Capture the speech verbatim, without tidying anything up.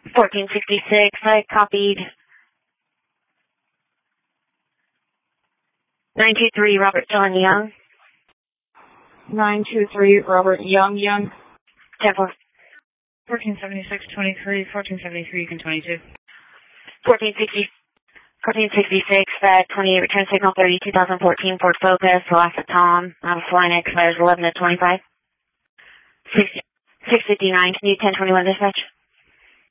fourteen sixty-six, I copied. nine two three, Robert John Young. nine two three, Robert Young, Young. ten four. fourteen seventy-six, twenty-three, fourteen seventy-three, Yukon twenty-two. fourteen sixty, fourteen sixty-six, uh, twenty-eight, return signal thirty, two thousand fourteen, Ford Focus, Alaska Tom, out of flying expires eleven to twenty-five. six fifty-nine, can you ten twenty-one dispatch?